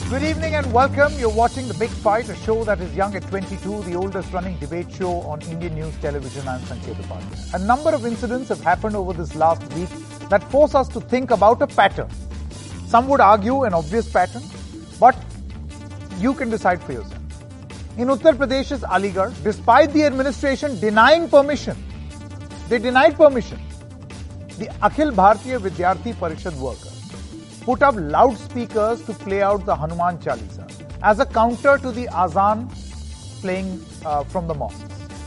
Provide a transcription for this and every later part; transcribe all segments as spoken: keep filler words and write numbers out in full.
Good evening and welcome. You're watching The Big Fight, a show that is young at twenty-two, the oldest running debate show on Indian news television. I'm Sanket Upadhyay. A number of incidents have happened over this last week that force us to think about a pattern. Some would argue an obvious pattern, but you can decide for yourself. In Uttar Pradesh's Aligarh, despite the administration denying permission, they denied permission, the Akhil Bharatiya Vidyarthi Parishad workers put up loudspeakers to play out the Hanuman Chalisa as a counter to the azan playing uh, from the mosques,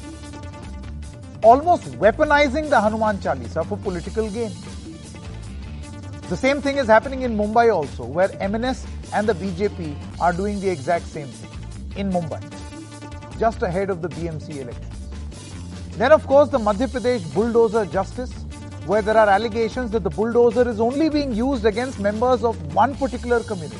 almost weaponizing the Hanuman Chalisa for political gain. The same thing is happening in Mumbai also, where M N S and the B J P are doing the exact same thing in Mumbai, just ahead of the B M C elections. Then, of course, the Madhya Pradesh bulldozer justice, where there are allegations that the bulldozer is only being used against members of one particular community.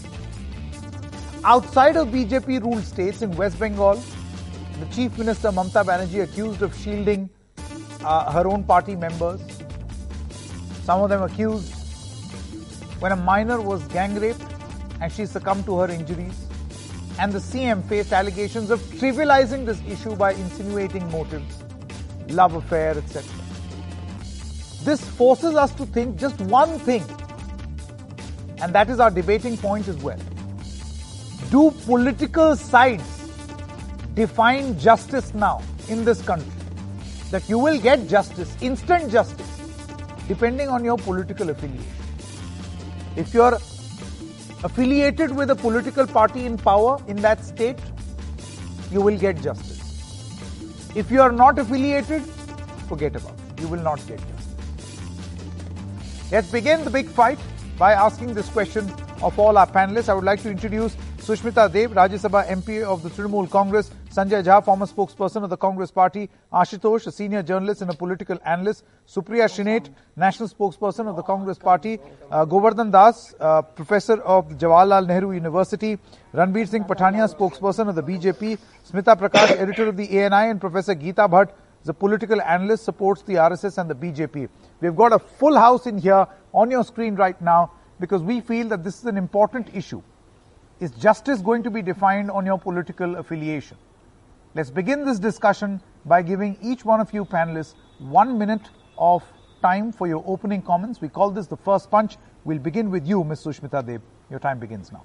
Outside of B J P-ruled states in West Bengal, the Chief Minister Mamata Banerjee accused of shielding uh, her own party members. Some of them accused when a minor was gang raped and she succumbed to her injuries. And the C M faced allegations of trivializing this issue by insinuating motives, love affair, et cetera. This forces us to think just one thing, and that is our debating point as well. Do political sides define justice now in this country? That you will get justice, instant justice, depending on your political affiliation. If you're affiliated with a political party in power in that state, you will get justice. If you are not affiliated, forget about it. You will not get justice. Let's begin the big fight by asking this question of all our panelists. I would like to introduce Sushmita Dev, Rajya Sabha M P of the Trinamool Congress, Sanjay Jha, former spokesperson of the Congress Party, Ashutosh, a senior journalist and a political analyst, Supriya Shrinate, national spokesperson of the Congress Party, uh, Govardhan Das, uh, professor of Jawaharlal Nehru University, Ranveer Singh Pathania, spokesperson of the B J P, Smita Prakash, editor of the A N I, and Professor Geeta Bhatt, the political analyst, supports the R S S and the B J P. We've got a full house in here on your screen right now because we feel that this is an important issue. Is justice going to be defined on your political affiliation? Let's begin this discussion by giving each one of you panelists one minute of time for your opening comments. We call this the first punch. We'll begin with you, Miz Sushmita Dev. Your time begins now.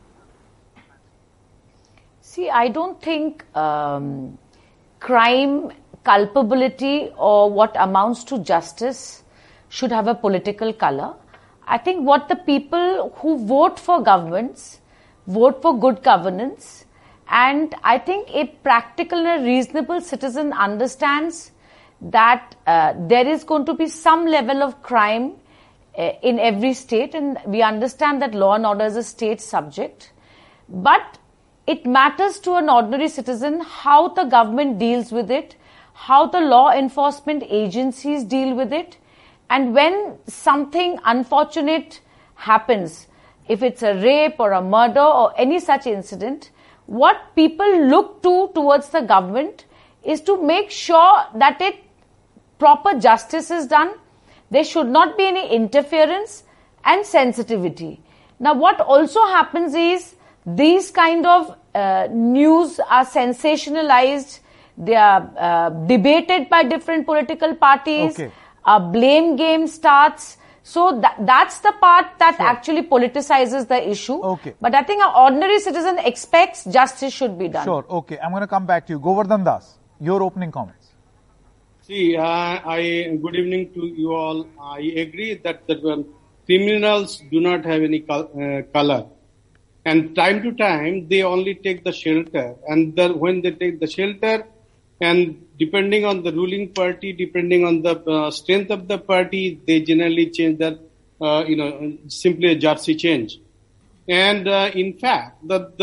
See, I don't think um, crime, culpability, or what amounts to justice should have a political color. I think what the people who vote for governments vote for good governance, and I think a practical and a reasonable citizen understands that uh, there is going to be some level of crime uh, in every state, and we understand that law and order is a state subject. But it matters to an ordinary citizen how the government deals with it, how the law enforcement agencies deal with it, and when something unfortunate happens, if it's a rape or a murder or any such incident, what people look to towards the government is to make sure that it proper justice is done. There should not be any interference and sensitivity. Now, what also happens is these kind of uh, news are sensationalized. They are uh, debated by different political parties. Okay. A blame game starts. So that, that's the part that sure. actually politicizes the issue. Okay. But I think an ordinary citizen expects justice should be done. Sure. Okay. I'm going to come back to you. Govardhan Das, your opening comments. See, uh, I good evening to you all. I agree that the um, criminals do not have any col- uh, color. And time to time, they only take the shelter. And the, when they take the shelter, and depending on the ruling party, depending on the uh, strength of the party, they generally change that, uh, you know, simply a jersey change. And uh, in fact, the,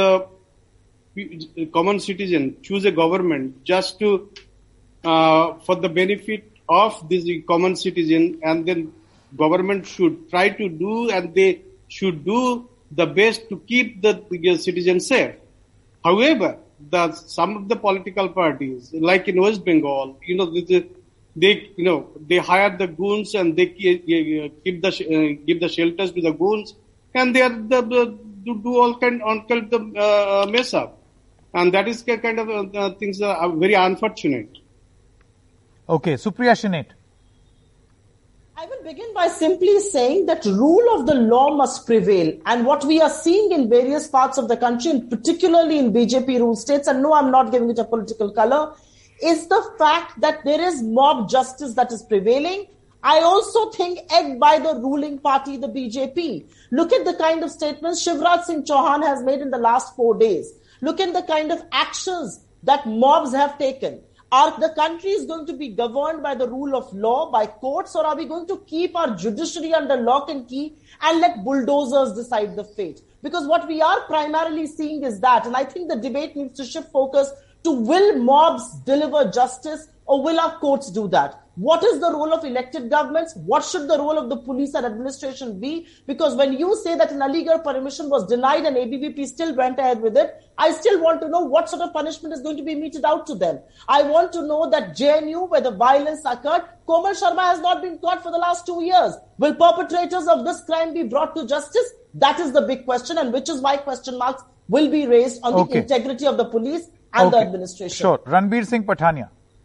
the common citizen choose a government just to, uh, for the benefit of this common citizen, and then government should try to do, and they should do the best to keep the, the citizen safe. However, the some of the political parties, like in West Bengal, you know, they, they you know they hire the goons and they keep the uh, give the shelters to the goons, and they are the do, do all kind, all kind of uh, mess up. And that is kind of uh, things that are very unfortunate. Okay, Supriya Shinate. I will begin by simply saying that rule of the law must prevail. And what we are seeing in various parts of the country, and particularly in B J P ruled states, and no, I'm not giving it a political color, is the fact that there is mob justice that is prevailing. I also think egged by the ruling party, the B J P. Look at the kind of statements Shivraj Singh Chauhan has made in the last four days. Look at the kind of actions that mobs have taken. Are the country is going to be governed by the rule of law, by courts, or are we going to keep our judiciary under lock and key and let bulldozers decide the fate? Because what we are primarily seeing is that, and I think the debate needs to shift focus to will mobs deliver justice or will our courts do that? What is the role of elected governments? What should the role of the police and administration be? Because when you say that an Aligarh permission was denied and A B V P still went ahead with it, I still want to know what sort of punishment is going to be meted out to them. I want to know that J N U, where the violence occurred, Komal Sharma has not been caught for the last two years. Will perpetrators of this crime be brought to justice? That is the big question, and which is why question marks will be raised on okay. the integrity of the police and okay. the administration. Sure. Ranbir Singh Pathania.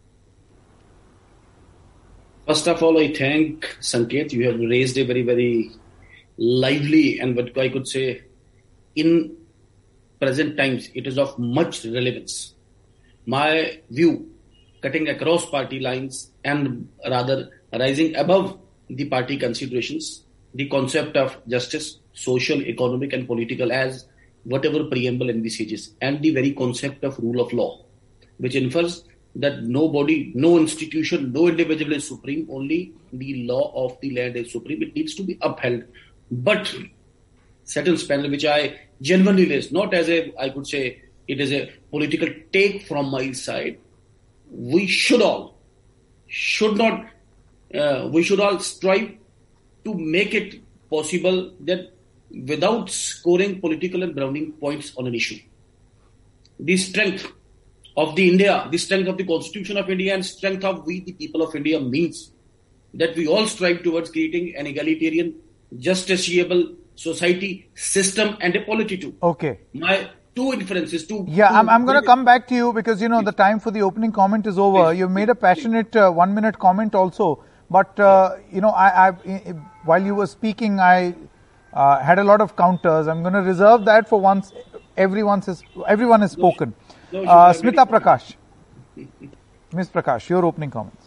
First of all, I thank Sanket. You have raised a very, very lively and what I could say in present times, it is of much relevance. My view, cutting across party lines and rather rising above the party considerations, the concept of justice, social, economic and political as whatever preamble envisages, and the very concept of rule of law, which infers that nobody, no institution, no individual is supreme, only the law of the land is supreme. It needs to be upheld. But certain panel, which I genuinely raise, not as a, I could say, it is a political take from my side. We should all, should not, uh, we should all strive to make it possible that without scoring political and browning points on an issue, the strength of the India, the strength of the Constitution of India and strength of we the people of India means that we all strive towards creating an egalitarian, justiciable society, system and a polity too. Okay. My two inferences, two... Yeah, two I'm, I'm going to come back to you because, you know, the time for the opening comment is over. You've made a passionate uh, one-minute comment also. But, uh, you know, I, I, while you were speaking, I uh, had a lot of counters. I'm going to reserve that for once everyone's has, everyone has spoken. No, no, uh, Smita Prakash. Miz Prakash, your opening comments.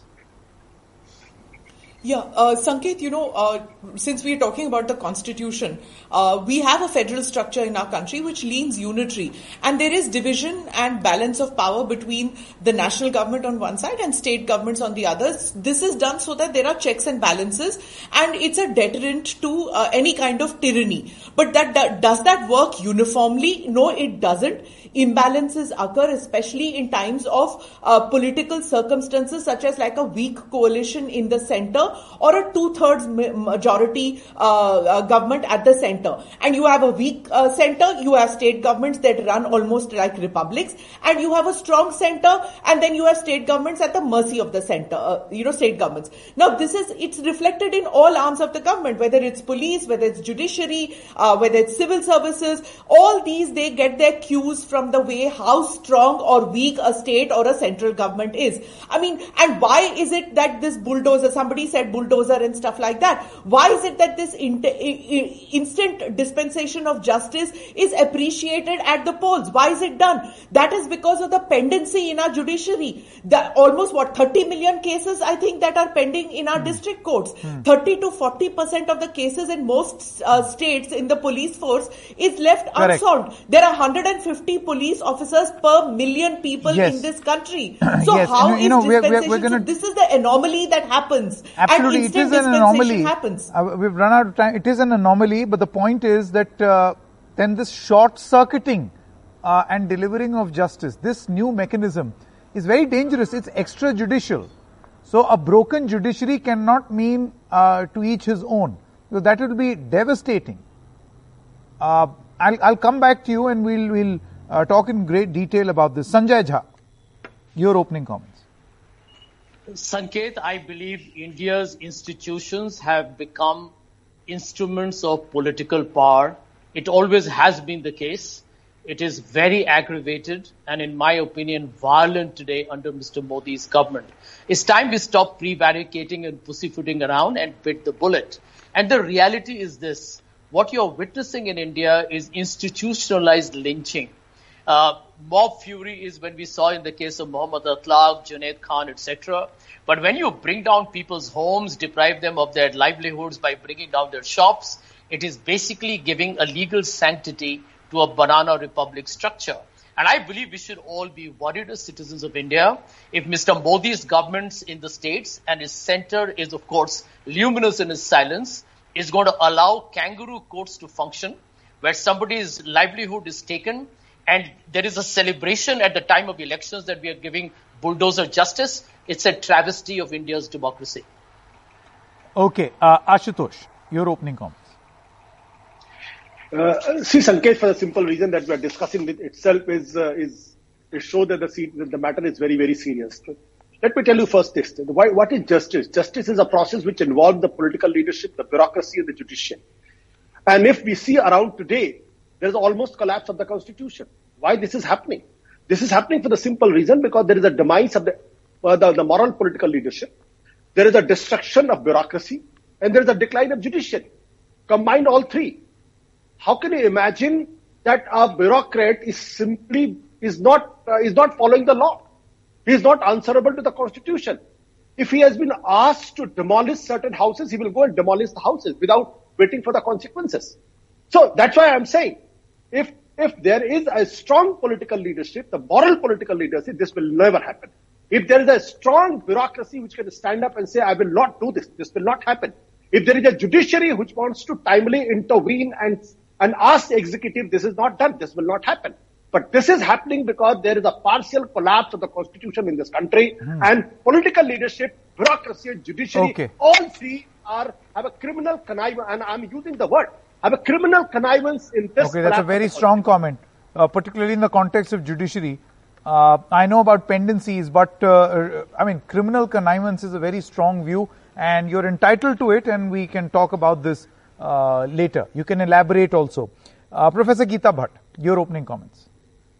Yeah, uh, Sanket, you know, uh, since we are talking about the constitution, uh, we have a federal structure in our country which leans unitary, and there is division and balance of power between the national government on one side and state governments on the other. This is done so that there are checks and balances, and it's a deterrent to uh, any kind of tyranny. But that, that does that work uniformly? No, it doesn't. Imbalances occur, especially in times of uh, political circumstances such as like a weak coalition in the center or a two-thirds majority uh, uh, government at the center. And you have a weak uh, center, you have state governments that run almost like republics, and you have a strong center, and then you have state governments at the mercy of the center, uh, you know, state governments. Now, this is, it's reflected in all arms of the government, whether it's police, whether it's judiciary, uh, whether it's civil services, all these, they get their cues from From the way how strong or weak a state or a central government is. I mean, and why is it that this bulldozer, somebody said bulldozer and stuff like that, why is it that this in, in, instant dispensation of justice is appreciated at the polls? Why is it done? That is because of the pendency in our judiciary. The, almost what, thirty million cases I think that are pending in our mm. district courts. Mm. thirty to forty percent of the cases in most uh, states in the police force is left Correct. unsolved. There are one hundred fifty police officers per million people yes. in this country. So yes. how you know, is we're, dispensation? we're gonna, so this is the anomaly that happens. Absolutely, and it is an anomaly. Happens. Uh, we've run out of time. It is an anomaly, but the point is that uh, then this short-circuiting uh, and delivering of justice, this new mechanism is very dangerous. It's extrajudicial. So a broken judiciary cannot mean uh, to each his own. So that will be devastating. Uh, I'll, I'll come back to you and we'll, we'll uh, talk in great detail about this. Sanjay Jha, your opening comments. Sanket, I believe India's institutions have become instruments of political power It always has been the case. It is very aggravated and, in my opinion, violent today under Mister Modi's government. It's time we stop prevaricating and pussyfooting around and bit the bullet. And the reality is this. What you're witnessing in India is institutionalized lynching. Uh, mob fury is when we saw in the case of Muhammad Atlaq, Junaid Khan, et cetera. But when you bring down people's homes, deprive them of their livelihoods by bringing down their shops, it is basically giving a legal sanctity to a banana republic structure. And I believe we should all be worried as citizens of India if Mister Modi's governments in the states, and his center is, of course, luminous in his silence, is going to allow kangaroo courts to function, where somebody's livelihood is taken, and there is a celebration at the time of elections that we are giving bulldozer justice. It's a travesty of India's democracy. Okay. Uh, Ashutosh, your opening comments. Uh, see, Sanket, for the simple reason that we are discussing with itself is uh, is to show that the, that the matter is very, very serious. Let me tell you first this. Why, what is justice? Justice is a process which involves the political leadership, the bureaucracy, and the judiciary. And if we see around today, there is almost collapse of the constitution. Why this is happening? This is happening for the simple reason because there is a demise of the, uh, the, the moral political leadership. There is a destruction of bureaucracy, and there is a decline of judiciary. Combined all three. How can you imagine that a bureaucrat is simply is not uh, is not following the law? He is not answerable to the constitution. If he has been asked to demolish certain houses, he will go and demolish the houses without waiting for the consequences. So that's why I'm saying, if if there is a strong political leadership, the moral political leadership, this will never happen. If there is a strong bureaucracy which can stand up and say, I will not do this, this will not happen. If there is a judiciary which wants to timely intervene and and ask the executive, this is not done, this will not happen. But this is happening because there is a partial collapse of the constitution in this country, hmm. and political leadership, bureaucracy, and judiciary, okay. all three are have a criminal connivance, and I'm using the word, have a criminal connivance in this. Okay, that's a very strong comment, uh, particularly in the context of judiciary. Uh, I know about pendencies, but uh, I mean, criminal connivance is a very strong view, and you're entitled to it, and we can talk about this uh, later. You can elaborate also. Uh, Professor Geeta Bhatt, your opening comments.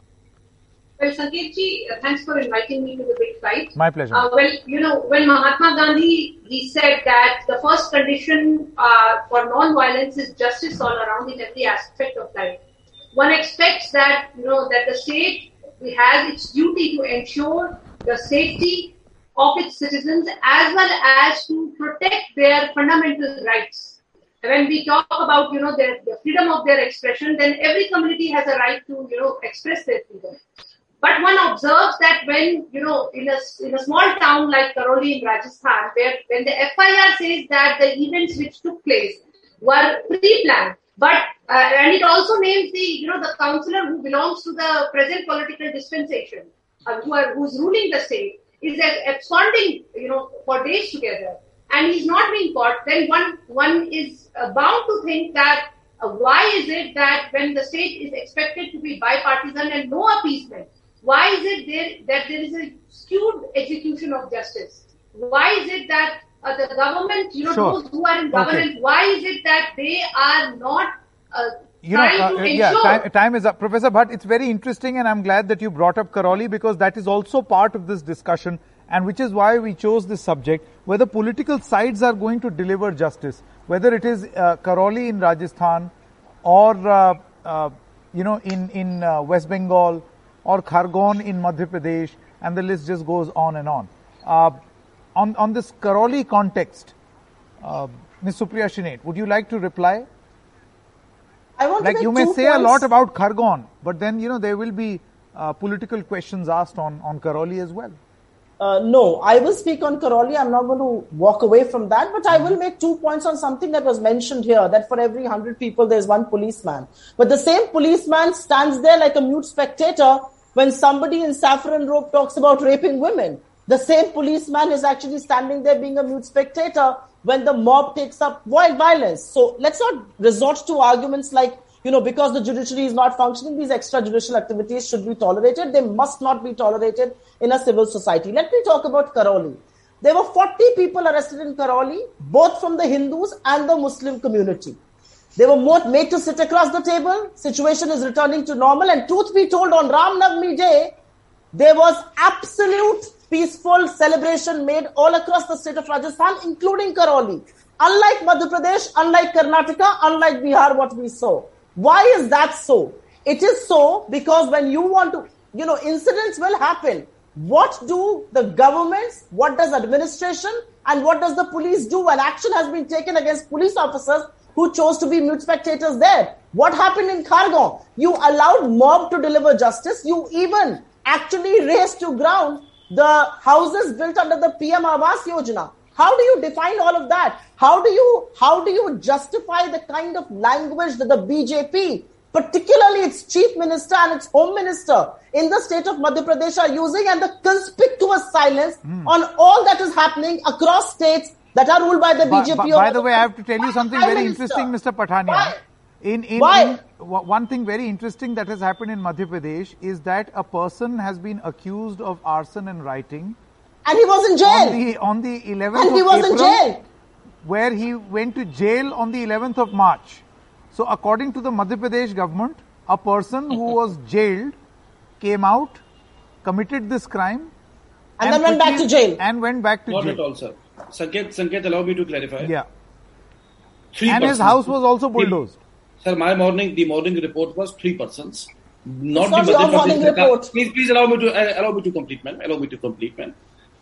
Well, Sanket ji, uh, thanks for inviting me to the big fight. My pleasure. Uh, well, you know, when Mahatma Gandhi, he said that the first condition uh, for non-violence is justice all around in every aspect of life. One expects that, you know, that the state has its duty to ensure the safety of its citizens as well as to protect their fundamental rights. When we talk about, you know, their, the freedom of their expression, then every community has a right to, you know, express their freedom. But one observes that when, you know, in a, in a small town like Karoli in Rajasthan, where when the F I R says that the events which took place were pre-planned, but, uh, and it also names the, you know, the councillor who belongs to the present political dispensation, uh, who are, who's ruling the state, is absconding, you know, for days together, and he's not being caught, then one, one is uh, bound to think that uh, why is it that when the state is expected to be bipartisan and no appeasement, why is it there that there is a skewed execution of justice? Why is it that uh, the government, you know, sure. those who are in governance, okay. why is it that they are not uh, you know, uh, yeah, time, time is up. Professor Bhatt, it's very interesting, and I'm glad that you brought up Karoli, because that is also part of this discussion, and which is why we chose this subject, whether political sides are going to deliver justice, whether it is uh, Karoli in Rajasthan or, uh, uh, you know, in, in uh, West Bengal or Khargone in Madhya Pradesh, and the list just goes on and on. Uh, on, on this Karoli context, uh, Miz Supriya Shrinate, would you like to reply? I want like to you may say points. a lot about Khargone, but then, you know, there will be uh, political questions asked on, on Karoli as well. Uh, no, I will speak on Karoli. I'm not going to walk away from that, but I will make two points on something that was mentioned here, that for every hundred people, there's one policeman. But the same policeman stands there like a mute spectator when somebody in saffron robe talks about raping women. The same policeman is actually standing there being a mute spectator when the mob takes up violence. So let's not resort to arguments like, you know, because the judiciary is not functioning, these extrajudicial activities should be tolerated. They must not be tolerated in a civil society. Let me talk about Karoli. There were forty people arrested in Karoli, both from the Hindus and the Muslim community. They were more made to sit across the table. Situation is returning to normal. And truth be told, on Ram Navami Day, there was absolute peaceful celebration made all across the state of Rajasthan, including Karauli. Unlike Madhya Pradesh, unlike Karnataka, unlike Bihar, what we saw. Why is that so? It is so because when you want to, you know, incidents will happen. What do the governments, what does administration, and what does the police do when action has been taken against police officers who chose to be mute spectators there? What happened in Khargone? You allowed mob to deliver justice. You even actually raised to ground the houses built under the P M Awas Yojana. How do you define all of that? How do you how do you justify the kind of language that the B J P, particularly its chief minister and its home minister in the state of Madhya Pradesh are using, and the conspicuous silence mm. on all that is happening across states that are ruled by the by, B J P? By, by the way, I have to tell you something very minister. interesting, Mister Pathania. Why? In, in, Why? in one thing very interesting that has happened in Madhya Pradesh is that a person has been accused of arson and rioting. And he was in jail. On the, on the eleventh and he of was April, in jail. Where he went to jail on the eleventh of March. So according to the Madhya Pradesh government, a person who was jailed came out, committed this crime. And, and then went back to jail. And went back to Not jail. Not at all, sir. Sanket, Sanket, allow me to clarify. Yeah. Three and persons. his house was also bulldozed. Sir, my morning, the morning report was three persons. Not it's the not your morning report. Please, please allow me to uh, allow me to complete, man. Allow me to complete, man.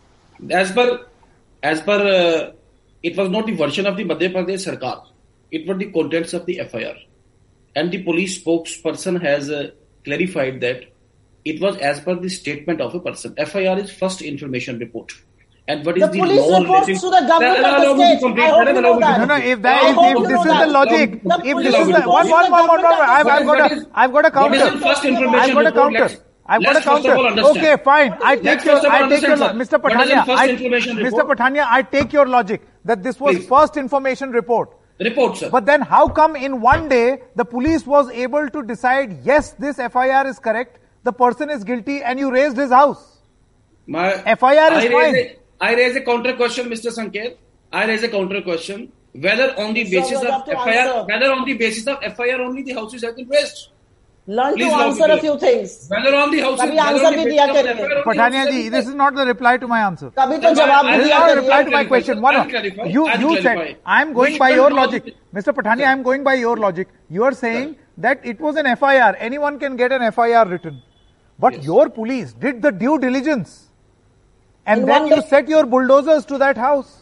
As per, as per, uh, it was not the version of the Madhya Pradesh Sarkar. It was the contents of the F I R, and the police spokesperson has uh, clarified that it was as per the statement of a person. F I R is first information report. And what is the, the police law reports relating to the government of the state. I hope you know that. No, no, if that is, if this is the logic, if this is the, one, one, one, one, one, I've, I've got a, I've got a counter. I've got a counter. I've got a counter. Okay, fine. I take your, I take your, Mister Pathania, I, Mister Pathania, I take your logic that this was first information report. Report, sir. But then how come in one day the police was able to decide, yes, this F I R is correct, the person is guilty, and you raised his house? My F I R is I fine. Raise a, I raise a counter question, Mister Sanket. I raise a counter question. Whether on the basis so of F I R, whether on the basis of F I R only the houses have been raised. Learn Please to answer a few things. Whether on the houses, Kabhi answer bhi diya kariye. Pathania ji, this is not the reply to my answer. Kabhi to jawab bhi This is diya not a kariye. reply to my question. One, you, you said, I am going by your logic. Mister Pathania, I am going by your logic. You are saying that it was an F I R. Anyone can get an F I R written. But Yes. your police did the due diligence. And In then one you day- set your bulldozers to that house.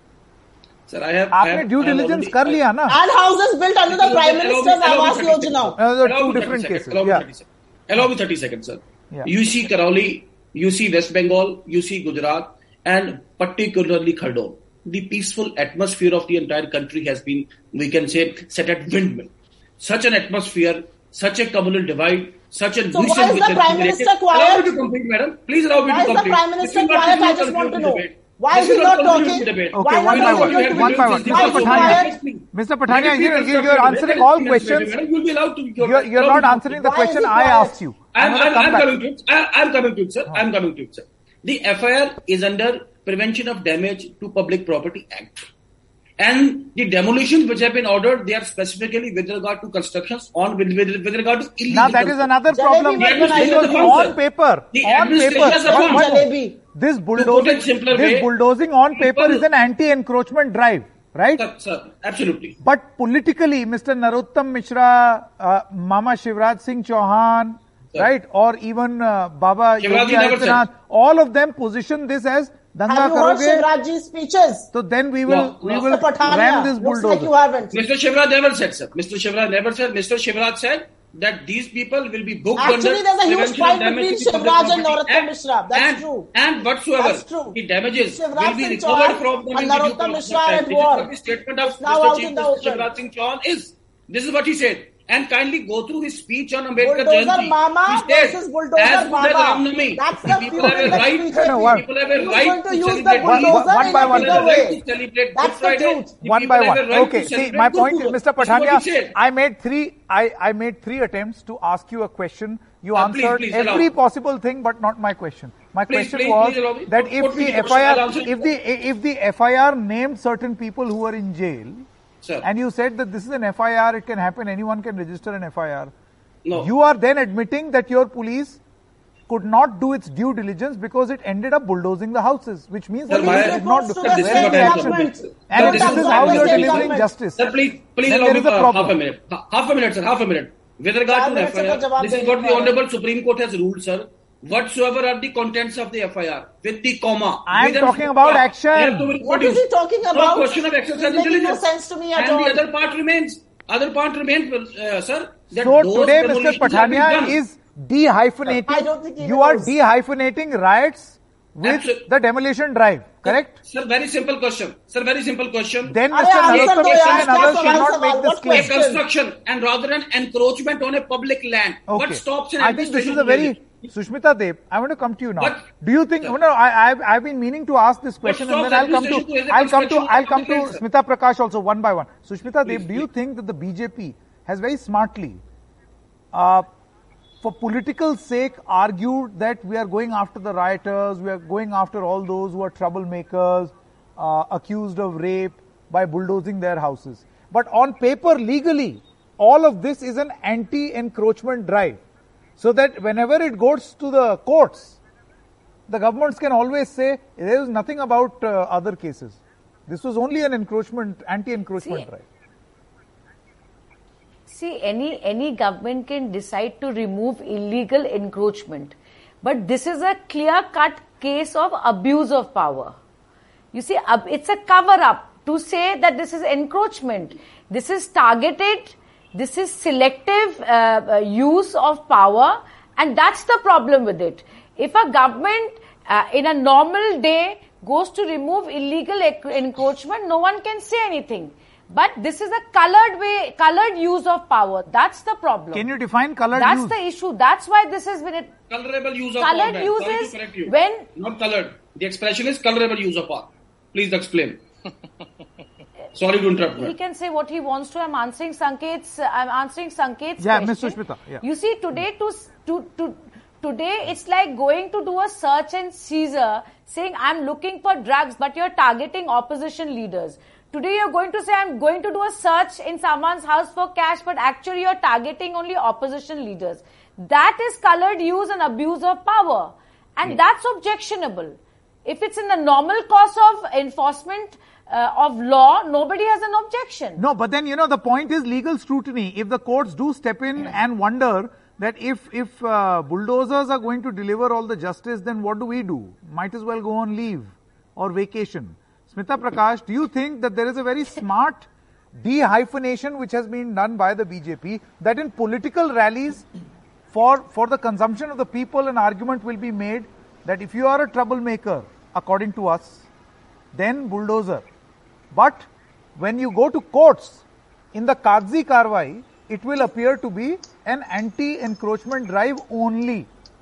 Sir, I have. I आपने have due I have diligence already- कर लिया ना? And houses built under the Allow me- Prime allow me- Minister's allow me Awas thirty Yojana. seconds. Uh, there are Allow two me thirty different seconds. cases. Allow me Yeah. thirty seconds. Allow me thirty seconds, sir. Yeah. You see Karauli, you see West Bengal, you see Gujarat, and particularly Khardoon. The peaceful atmosphere of the entire country has been, we can say, set at windmill. Such an atmosphere, such a communal divide, such a So why nuisance is which the has Prime been Minister created. quiet? Allow me to complete, madam. Please allow me Why to is the complete. Prime This Minister will not quiet? I conclude just want to the know. debate. Why This is he will not conclude talking? the debate. Okay, Why one not by he one. going to One by use one. his- Mister Why is he Pathania, quiet? Mister Pathania, you, Let me you, finish you're my answering statement. all Let me questions. finish my statement. You'll be allowed to. You're, you're not answering the Why is question he I quiet? asked you. I'm, I'm going I'm, to come I'm back. coming to it. I, I'm coming to it, sir. I'm coming to it, sir. The F I R is under Prevention of Damage to Public Property Act. And the demolitions which have been ordered, they are specifically with regard to constructions on with, with, with regard to illegal. Now that is another problem. Jalebi Because administration is the on founder. paper, The on administration paper, is the one- founder. one- Jalebi. this put bulldozing, it simpler this way, bulldozing on paper people- is an anti-encroachment drive, right? Sir, sir, absolutely. But politically, Mister Narottam Mishra, uh, Mama Shivraj Singh Chauhan, Sir. right, or even uh, Baba Shivraj Yogi ji never Adityanath, said. all of them position this as danga Have you heard karoge. Shivrajji's speeches? So then we will No, we no. will Mister Pathania, ram this looks bulldozer. like you haven't. Mister Shivraj never said, sir. Mister Shivraj never said. Mister Shivraj said that these people will be booked Actually, under there's a huge Prevention of fight Damage between to Public Shivraj and Property Narottam Act. Mishra. That's and, true. And whatsoever That's true. the damages Shivraj will be Singh recovered Chauhan from them and in the due Narottam course of Mishra time. at This is war. what the statement of Now Mister out Chief in the Minister open. Shivraj Singh Chauhan is. This is what he said. And kindly go through his speech on Ambedkar Bulldozer Jayanti. Mama He said, versus Bulldozer as good as Baba. Ramnami, That's the people feud have a in the right, B J P. No, one- people have a Who's right going to to use the celebrate One- bulldozer one in by a one. bigger People have a right way? to celebrate That's Good the Friday. truth. The One people by have one. a right Okay, to see, celebrate my Good point, Friday. Mister This is what Pathania, he said. I made three, I, I made three attempts to ask you a question. You Uh, please, answered please, every allow. possible thing, but not my question. My Please, question please, was please allow me. that Put- if put me the the question. I'll F I R, answer it. if the if the F I R named certain people who were in jail, Sir. and you said that this is an F I R, it can happen, anyone can register an F I R. No. You are then admitting that your police could not do its due diligence because it ended up bulldozing the houses, which means Sir, that my- it did not do Sir, this is what I am saying. Sir, And if this this is is what how I am you are saying. delivering justice, Sir, please, please then allow there me is a uh, problem. half a minute. Ha- Half a minute, sir. Half a minute. With regard Five to minutes F I का R, जवाब this is देने what the का है। Honorable Supreme Court has ruled, sir. Whatsoever are the contents of the F I R, with the comma. I am with a talking stop, about you action. have to What produce. is he talking No about? question of exercise It's making no intelligence. sense to me at and all. the other part remains. Other part remains, uh, sir. That So those today, Mister demolitions have been Pathania done. is dehyphenating. I don't think he you are knows. dehyphenating riots with Absol- the demolition drive, correct? Sir, very simple question. Sir, very simple question. Then Arey, Mister answer Narottam do Mishra yaar, and others answer, should not answer, make what this A claim. question? construction and rather an encroachment on a public land. Okay. What stops an I think this is a administration very Sushmita Dev. I want to come to you now. What? Do you think? No, no, I, I've, I've been meaning to ask this question, and stops then I'll come to, administration to I'll come to, construction I'll of come to public lands, Smita Prakash also one by one. Sushmita Please, Dev, do you please. think that the B J P has very smartly, uh, for political sake, argued that we are going after the rioters, we are going after all those who are troublemakers, uh, accused of rape by bulldozing their houses? But on paper, legally, all of this is an anti-encroachment drive. So that whenever it goes to the courts, the governments can always say there is nothing about uh, other cases. This was only an encroachment, anti-encroachment See, drive. See, any any government can decide to remove illegal encroachment, but this is a clear-cut case of abuse of power. You see, ab- it's a cover-up to say that this is encroachment. This is targeted. This is selective uh, uh, use of power, and that's the problem with it. If a government uh, in a normal day goes to remove illegal ec- encroachment, no one can say anything. But this is a colored way, colored use of power. That's the problem. Can you define colored That's use? the issue. That's why this has been it. Colorable use of Colored power. ma'am. use Sorry is to correct you. when- Not colored. The expression is colorable use of power. Please explain. Sorry to interrupt. He ma'am. can say what he wants to. I'm answering Sanket's. I'm answering Sanket's Yeah, question. Miss Sushmita, yeah. You see, today to to to today it's like going to do a search and seizure, saying I'm looking for drugs, but you're targeting opposition leaders. Today you're going to say I'm going to do a search in someone's house for cash, but actually you're targeting only opposition leaders. That is colored use and abuse of power, and that's objectionable. If it's in the normal course of enforcement uh, of law, nobody has an objection. No, but then, you know, the point is legal scrutiny. If the courts do step in and wonder that if, if uh, bulldozers are going to deliver all the justice, then what do we do? Might as well go on leave or vacation. Smita Prakash, do you think that there is a very smart de-hyphenation which has been done by the B J P, that in political rallies, for, for the consumption of the people, an argument will be made that if you are a troublemaker, according to us, then bulldozer. But when you go to courts, in the Kagzi Karwai, it will appear to be an anti-encroachment drive only.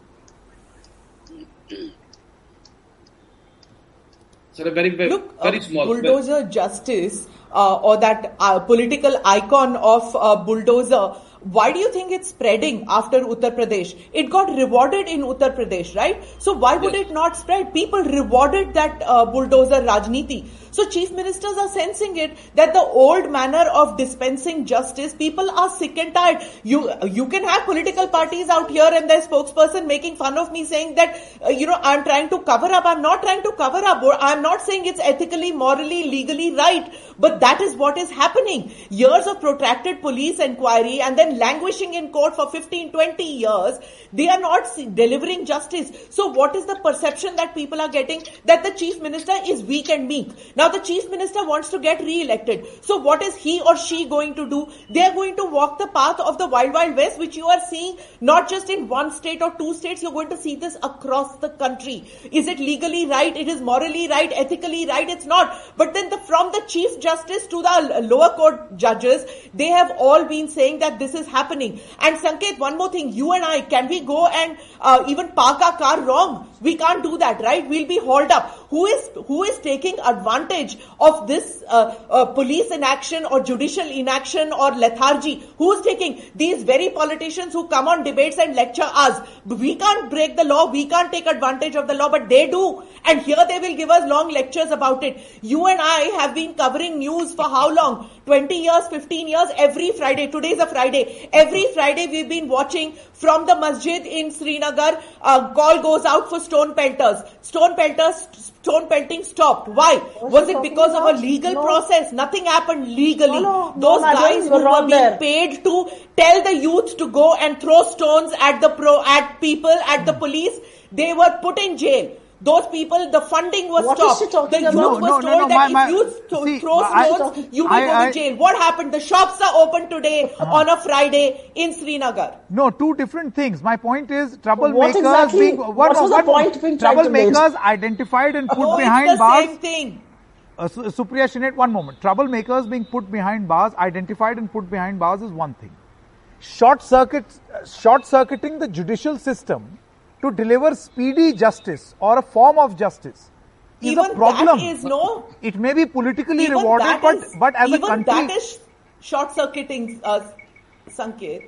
Sir, a very, very, Look, very uh, small. bulldozer justice uh, or that uh, political icon of uh, bulldozer, why do you think it's spreading after Uttar Pradesh? It got rewarded in Uttar Pradesh, right? So why would Yes. it not spread? People rewarded that uh, bulldozer Rajniti. So chief ministers are sensing it that the old manner of dispensing justice, people are sick and tired. You you can have political parties out here and their spokesperson making fun of me saying that, uh, you know, I'm trying to cover up. I'm not trying to cover up. Or I'm not saying it's ethically, morally, legally right. But that is what is happening. Years of protracted police inquiry and then languishing in court for fifteen, twenty years. They are not delivering justice. So what is the perception that people are getting? That the chief minister is weak and meek. Now the chief minister wants to get re-elected. So what is he or she going to do? They are going to walk the path of the wild, wild west, which you are seeing not just in one state or two states. You're going to see this across the country. Is it legally right? It is morally right, ethically right? It's not. But then the, from the chief justice to the lower court judges, they have all been saying that this is happening. And Sanket, one more thing. You and I, can we go and uh, even park our car wrong? We can't do that, right? We'll be hauled up. who is who is taking advantage of this uh, uh, police inaction or judicial inaction or lethargy? Who is taking these very politicians who come on debates and lecture us? We can't break the law, we can't take advantage of the law, but they do. And here they will give us long lectures about it. You and I have been covering news for how long? twenty years, fifteen years, every Friday. Today's a Friday. Every Friday we've been watching from the masjid in Srinagar, uh, call goes out for stone pelters. Stone pelters, stone pelting stopped. Why? What Was you it because of about? a legal No. process? Nothing happened legally. No, no, Those no, guys you're who wrong were being there. paid to tell the youth to go and throw stones at the pro, at people, at the police, they were put in jail. Those people, the funding was What is stopped. she talking The youth about? was No, no, told no, no, that my- if my- you th- see, throw I- stones, you will I- go I- to jail. What happened? The shops are open today on a Friday in Srinagar. No, two different things. My point is troublemakers What exactly- being what was the point being tried to make? troublemakers identified and put No, behind it's the bars. same thing. Uh, Su- Supriya Shinette, one moment. Troublemakers being put behind bars, identified and put behind bars is one thing. Short circuit, uh, short circuiting the judicial system to deliver speedy justice or a form of justice is Even a problem. that is no. It may be politically Even rewarded, that but is- but as a even country, that is short-circuiting, uh, Sanket.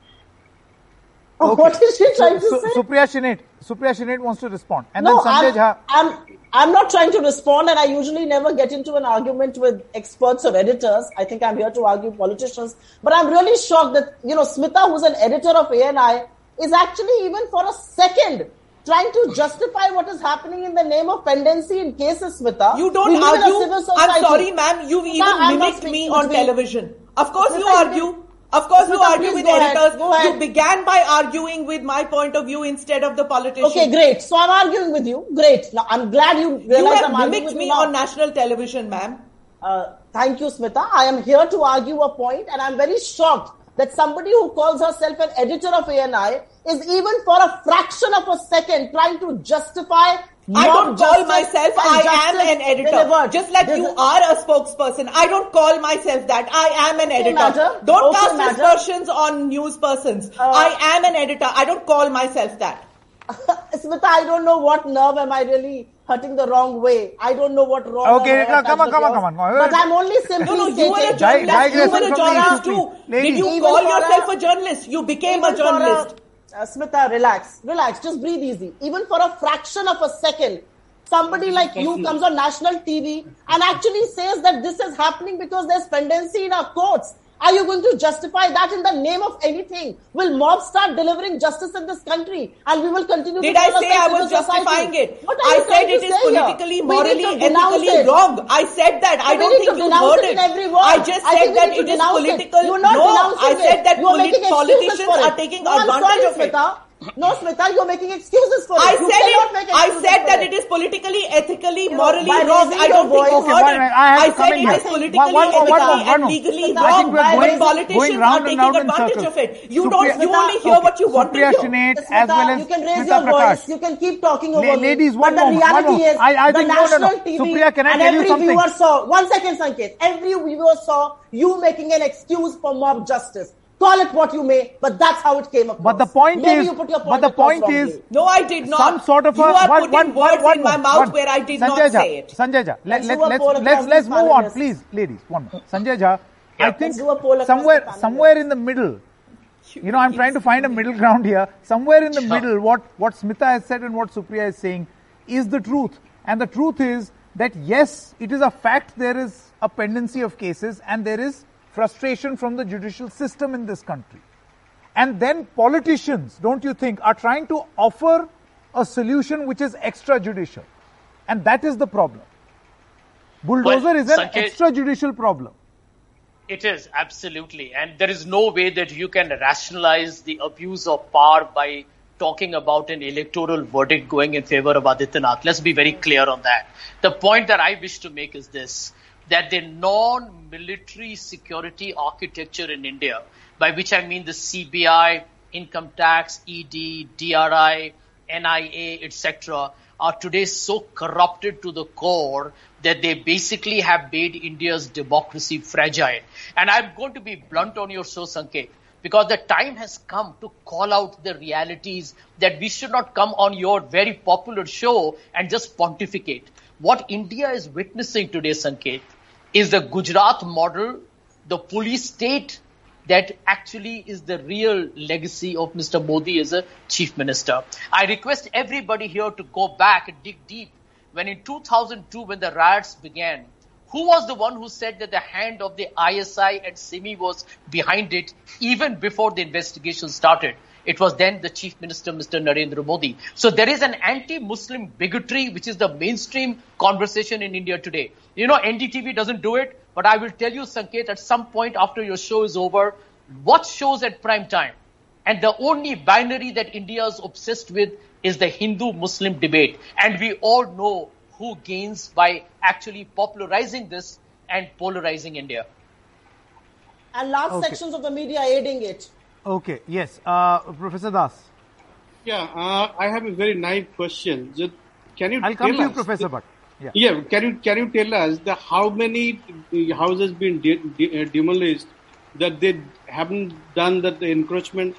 Oh, Okay. what is she trying to Su- say? Supriya Shinette, Supriya Shinette wants to respond, and No, then Sanjay I'm, Jha. I'm, I'm not trying to respond, and I usually never get into an argument with experts or editors. I think I'm here to argue politicians. But I'm really shocked that, you know, Smita, who's an editor of A N I, is actually even for a second trying to justify what is happening in the name of pendency in cases, Smita. You don't We live in a argue. civil society. I'm sorry, ma'am. You even I'm not mimicked me speaking on between- television. Of course, you Smita, you argue. did- Of course, you Smita, argue please with go ahead. editors. Go ahead. You began by arguing with my point of view instead of the politician. Okay, great. So I'm arguing with you. Great. Now, I'm glad you You realize have I'm arguing mimicked with me you now. on national television, ma'am. Uh, thank you, Smita. I am here to argue a point, and I'm very shocked that somebody who calls herself an editor of A N I is even for a fraction of a second trying to justify. I not don't call justice myself and I am justice an editor. delivered. Just like This you is- are a spokesperson. I don't call myself that. I am an editor. matter. Don't Okay, cast matter. aspersions on news persons. Uh, I am an editor. I don't call myself that. Smita, I don't know what nerve am I really hurting the wrong way. I don't know what wrong. Okay, nerve I have come on, touched come on, of come on, yours. come on. But I'm only simply No, no, you stating. were a Di- journalist. You digression were a from the journalist issue, too. please. Did Ladies. you Even call for yourself a- a journalist? You became Even a journalist. For a, uh, Smita, relax, relax, just breathe easy. Even for a fraction of a second, somebody like you comes on national T V and actually says that this is happening because there's pendency in our courts. Are you going to justify that in the name of anything? Will mobs start delivering justice in this country and we will continue Did to I call say I ourselves was civil society? justifying it? What are I you said trying to it is say here? politically, We morally, need to denounce ethically it. wrong. I said that. I We don't need think to you denounce heard it it. in every word. I just I said think we that need to it is denounce it. political. You're not No, denouncing I said it. that You're polit- making excuses politicians for it. are taking no, I'm advantage sorry, of it. Smita. No, Smita, you're making excuses for it. I You said cannot make it. I excuses said for that it. it is politically, ethically, You know, morally by wrong. raising I your don't think voice- you Okay, heard one it. minute. I have I to come said in it here. is politically, One- one more, one more, ethically, one and more. legally I think wrong. we're But going- politicians going are round and taking round in advantage circles. of it. You Supriya- don't. You Smita, only hear okay. what you want to Supriya hear. Shinette Smita, as well as you can raise Smita your Prakash. voice. You can keep talking over La- me. ladies, but one the moment, one reality moment. is, I- I the think- no, no, no. national T V Supriya, can I and tell you every something? viewer saw. One second, Sanket. Every viewer saw you making an excuse for mob justice. Call it what you may, but that's how it came across. But the point Maybe is- you put your but point the across point wrongly. is- No, I did not. Some sort of you a are one, putting one, words one, in my one, mouth one. where I did Sanjay not Jha, say it. Sanjay Jha, let, Let's let, do a let's, poll let's, across let's the move on, panelists. please, ladies. One more. Sanjay Jha, I Let's think do a poll across somewhere, the panelists. somewhere in the middle, you know, I'm trying to find a middle ground here. Somewhere in the middle, what, what Smita has said and what Supriya is saying is the truth. And the truth is that yes, it is a fact there is a pendency of cases and there is frustration from the judicial system in this country. And then politicians, don't you think, are trying to offer a solution which is extrajudicial. And that is the problem. Bulldozer Well, is an Sanket- extrajudicial problem. It is, absolutely. And there is no way that you can rationalize the abuse of power by talking about an electoral verdict going in favor of Adityanath. Let's be very clear on that. The point that I wish to make is this, that the non-military security architecture in India, by which I mean the C B I, income tax, E D, D R I, N I A, et cetera, are today so corrupted to the core that they basically have made India's democracy fragile. And I'm going to be blunt on your show, Sanket. because the time has come to call out the realities that we should not come on your very popular show and just pontificate. What India is witnessing today, Sanket, is the Gujarat model, the police state that actually is the real legacy of Mister Modi as a chief minister. I request everybody here to go back and dig deep. When in two thousand two, when the riots began, who was the one who said that the hand of the I S I and SIMI was behind it even before the investigation started? It was then the Chief Minister, Mister Narendra Modi. So there is an anti-Muslim bigotry, which is the mainstream conversation in India today. You know, N D T V doesn't do it, but I will tell you, Sanket, at some point after your show is over, watch shows at prime time. And the only binary that India is obsessed with is the Hindu-Muslim debate. And we all know who gains by actually popularizing this and polarizing India. And large Okay. sections of the media aiding it. Okay, yes. Uh, Professor Das. Yeah, uh, I have a very naive question. Just, can you I'll come tell to you, us- Professor Bhatt. Yeah. Yeah, can you can you tell us the how many uh, houses been de- de- uh, demolished that they haven't done that encroachment?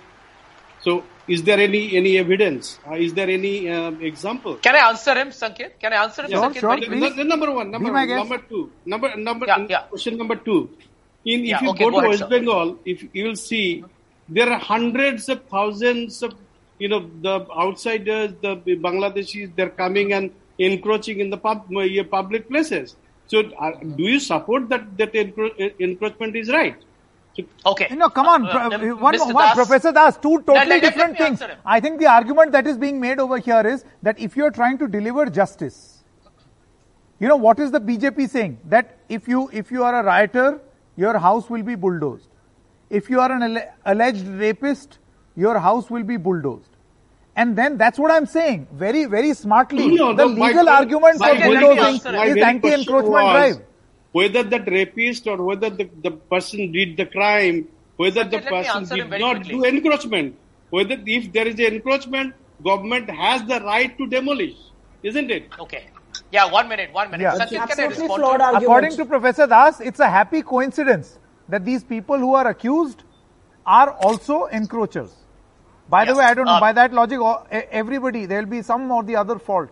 So, is there any any evidence? Uh, is there any uh, example? Can I answer him, Sanket? Can I answer him, Yeah. Sure, Sanket? sure, very The- please. the- the number one, number Be my one, guest. number two, number number Yeah, yeah. question number two. In if Yeah, you okay, go, go to ahead, West sir. Bengal, if you will see, there are hundreds of thousands of you know the outsiders, the Bangladeshis, they're coming and encroaching in the pub, uh, public places. So, uh, do you support that that encro- uh, encroachment is right? So, Okay. No, come on. Uh, Pro- uh, one, Mister one, Das. Professor Das, two totally let- let different me things. answer him. I think the argument that is being made over here is that if you're trying to deliver justice, you know, what is the B J P saying? That if you, if you are a rioter, your house will be bulldozed. If you are an alle- alleged rapist, your house will be bulldozed. And then that's what I'm saying. Very, very smartly. No, the no, my legal que- argument my for very bulldozing question- my is very anti-encroachment question was drive. Whether that rapist or whether the, the person did the crime, whether the Sanket, let me person answer him did very not quickly. do encroachment, whether if there is an encroachment, government has the right to demolish, isn't it? Okay. Yeah, one minute, one minute. Yeah. That's Sanket, can I absolutely respond flawed to argument. According to Professor Das, it's a happy coincidence that these people who are accused are also encroachers. By the Yes. way, I don't know, Uh, by that logic, all- e- everybody, there will be some or the other fault.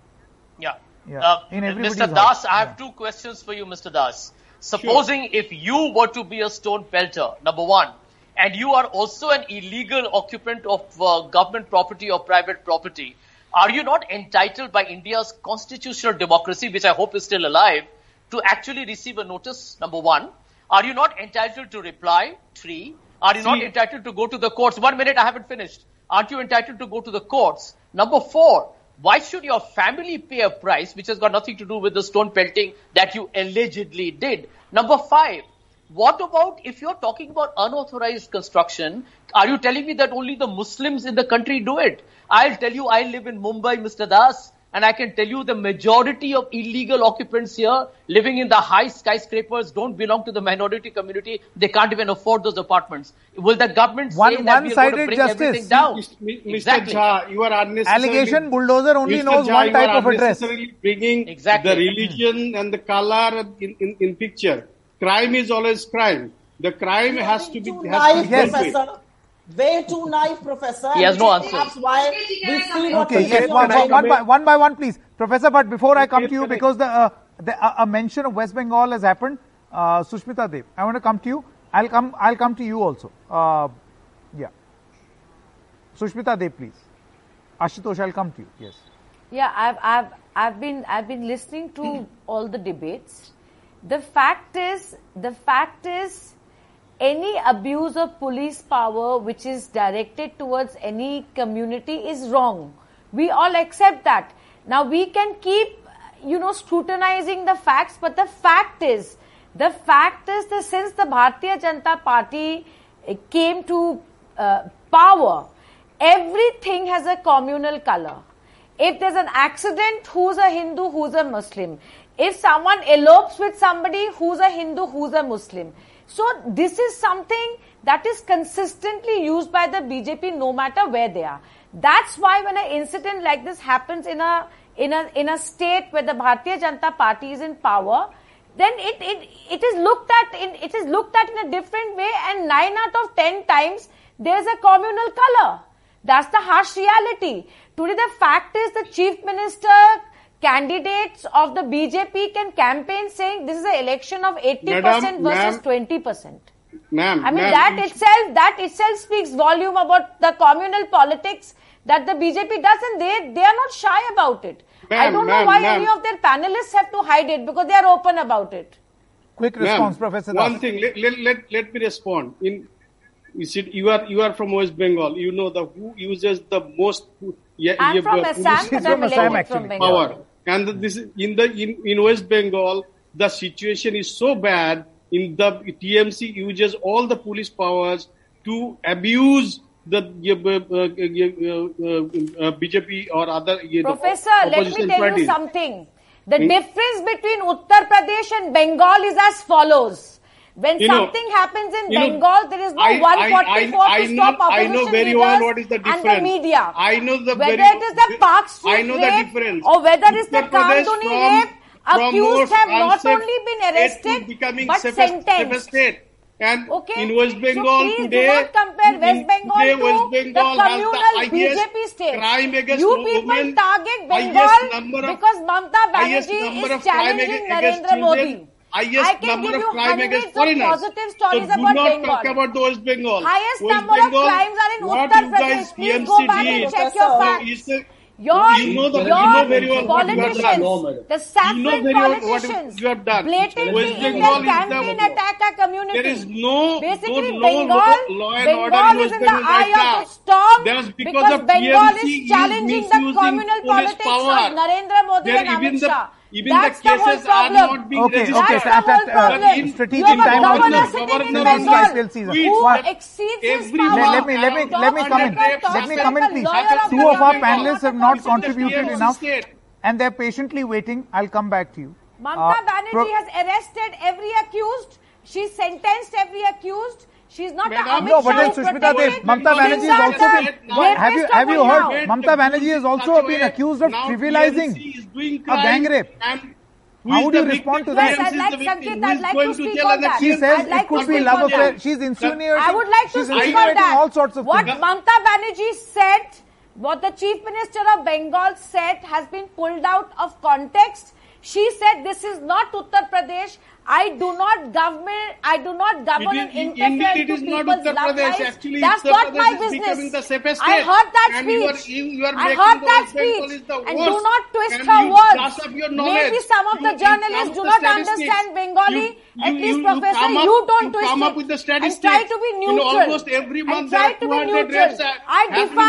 Yeah. Yeah, Uh, in everybody's Mister house. Das, I have Yeah. two questions for you, Mister Das. Supposing if you were to be a stone pelter, number one, and you are also an illegal occupant of uh, government property or private property, are you not entitled by India's constitutional democracy, which I hope is still alive, to actually receive a notice, number one? Are you not entitled to reply? Three. Are you not See- entitled to go to the courts? One minute, I haven't finished. Aren't you entitled to go to the courts? Number four, why should your family pay a price which has got nothing to do with the stone pelting that you allegedly did? Number five, what about if you're talking about unauthorized construction? Are you telling me that only the Muslims in the country do it? I'll tell you, I live in Mumbai, Mister Das, and I can tell you the majority of illegal occupants here living in the high skyscrapers don't belong to the minority community. They can't even afford those apartments. Will the government One- say that we're going to one-sided bring justice. everything down? Mister Exactly. Jha, you are unnecessarily... Allegation bulldozer only Mister knows Jha, one you type are of address. unnecessarily bringing Exactly. the religion and the color in, in, in picture. Crime is always crime. The crime You're has to being be too has to naive, be dealt with. Professor. Way too naive, Professor. He has And no this is answer. perhaps why we see what Okay, we yes, see one, on one, one, China. by, one by one, please. Professor, but before I come Okay, to you, correct. because the, uh, the uh, a mention of West Bengal has happened, uh, Sushmita Dev, I want to come to you. I'll come. I'll come to you also. Uh, yeah, Sushmita Dev, please. Ashutosh, I'll come to you. Yes. Yeah, I've, I've, I've been, I've been listening to all the debates. The fact is, the fact is, any abuse of police power which is directed towards any community is wrong. We all accept that. Now we can keep, you know, scrutinizing the facts, but the fact is, the fact is that since the Bharatiya Janata Party came to uh, power, everything has a communal color. If there's an accident, who's a Hindu, who's a Muslim? If someone elopes with somebody, who's a Hindu, who's a Muslim? So this is something that is consistently used by the B J P no matter where they are. That's why when an incident like this happens in a in a in a state where the Bharatiya Janata Party is in power, then it, it, it is looked at in, it is looked at in a different way, and nine out of ten times there's a communal color. That's the harsh reality. Today the fact is the chief minister, candidates of the B J P can campaign saying this is an election of eighty percent versus ma'am, twenty percent. Ma'am, I mean ma'am, that itself, that itself speaks volume about the communal politics that the B J P does, and they, they are not shy about it. I don't know why any of their panelists have to hide it, because they are open about it. Quick response, Professor Das. One thing, let, let, let, let me respond. In you, see, you are you are from West Bengal. You know the who uses the most. Yeah, I'm yeah, from uh, Assam, but I'm elected from Bengal. Power. And this in the in, in West Bengal, the situation is so bad. In the T M C uses all the police powers to abuse the uh, uh, uh, uh, B J P or other uh, Professor, let me tell parties. you something. The hmm? difference between Uttar Pradesh and Bengal is as follows. When you something know, happens in Bengal, know, there is no I, one forty-four I, I, I to stop know, opposition I know very well what is the difference. And the media. I know the whether very, it is the Park Street I know rape the difference. or whether it is the Kamduni from, rape, accused have not only been arrested but sentenced. And okay. in West Bengal so please today, do not compare West Bengal today to West Bengal the communal the B J P state. Crime against you people women, target Bengal because Mamata Banerjee is challenging Narendra Modi. Highest I can number give of you crime hundreds against of foreigners. positive stories so about do not Bengal. talk about the West Bengal. Highest West number Bengal, of crimes are in what Uttar you guys Pradesh. Please T M C go back did. and check your facts. Your, you know the, your you know very well politicians, what the saffron you know very well politicians, what you have done. blatantly in their campaign the, attack our community. There is no, Basically, no Bengal, law, law and Bengal order is in the eye right of the storm because, because Bengal is challenging the communal politics power. of Narendra Modi there, and Amit Shah. Even That's the cases the are not being okay, registered. okay, That's the whole problem. Uh, strategic you have a time governor out. sitting in Bengal Bengal who One. exceeds his Every power. Let me, let me, let me come in. Let me come in, please. Two of our panelists have not contributed enough, and they're patiently waiting. I'll come back to you. Mamata uh, Banerjee has arrested every accused. She's sentenced every accused. She's not Madam, the Amit no, but then Shah Sushmita Dev, Mamata Banerjee has also been. What, have you have you heard? Mamata Banerjee has also been accused of trivializing a gang rape. How would you respond to that? Yes, I'd like Sanket, I'd like to speak on that. She says like it could be love affair. She's insinuating. I would like to she's speak on that. all sorts of what things. What Mamata Banerjee said, what the Chief Minister of Bengal said has been pulled out of context. She said this is not Uttar Pradesh. I do not govern. I do not govern and interfere into people's love lives. Actually, That's Uttar not Pradesh my is business. I heard that and speech. You are, you are I heard that speech. And do not twist her words. Maybe some of the journalists do not understand Bengali. You, At you, least, you Professor, up, you don't you twist come it. Up with the and try to be neutral. You know, almost every month and try to be neutral. I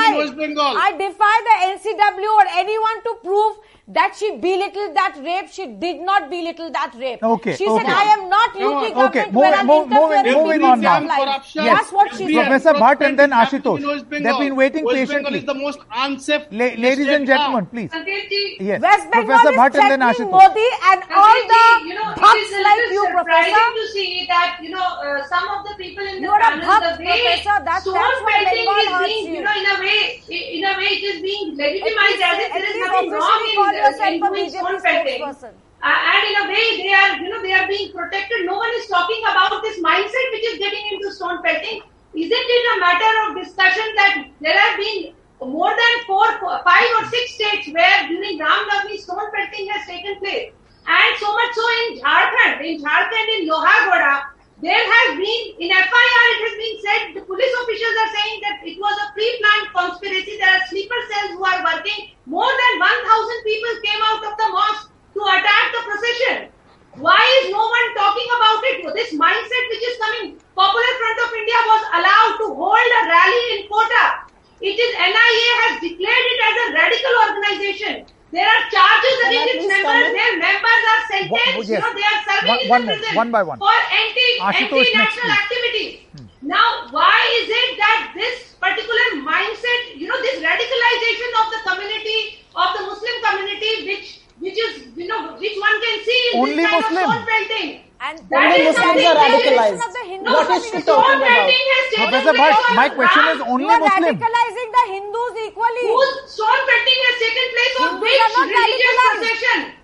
defy. I defy the N C W or anyone to prove that she belittled that rape. She did not belittle that rape. Okay, she okay. said, I am not U P government okay. where I'm Move, interfering moving in on now. life. Yes. That's what she said. Professor Bhatt and then Ashutosh. They've been waiting West patiently. Bengal is the most unsafe. La- ladies and gentlemen, please. Yes. West Bengal Professor is Bhatt and then threatening Ashutosh. Modi and all the you know, thugs like you, Professor. to see that, you know, uh, some of the people in you the panel, the way Professor, that's, sword that's why pelting Bengal is hurts being, you. you know, in a way, in a way it is being legitimized as if there is nothing wrong call in, yourself in a doing B J P sword pelting. spokesperson. Uh, and in a way, they are, you know, they are being protected. No one is talking about this mindset which is getting into stone pelting. Isn't it a matter of discussion that there have been more than four, four five or six states where during Ram Navami stone pelting has taken place? And so much so in Jharkhand, in Jharkhand, in Lohagoda, there has been, in F I R, it has been said, the police officials are saying that it was a pre-planned conspiracy. There are sleeper cells who are working. More than one thousand people came out of the mosque to attack the procession. Why is no one talking about it? This mindset which is coming, Popular Front of India was allowed to hold a rally in Kota. It is N I A has declared it as a radical organization. There are charges against its members. Their members are sentenced. What, yes. You know, they are serving one, in one the prison one by one. for anti, Ashutosh anti-national activities. Hmm. Now, why is it that this particular mindset, you know, this radicalization of the community, of the Muslim community, which which is, you know, which one can see in Only this kind Muslim. of stone pelting. And only Muslims are radicalized. No, what is she talking about? Professor Bhatt, my question is only you are Muslim. radicalizing the Hindus equally. Whose stone pelting has taken place on Hindus which are not religious radicalized. procession? To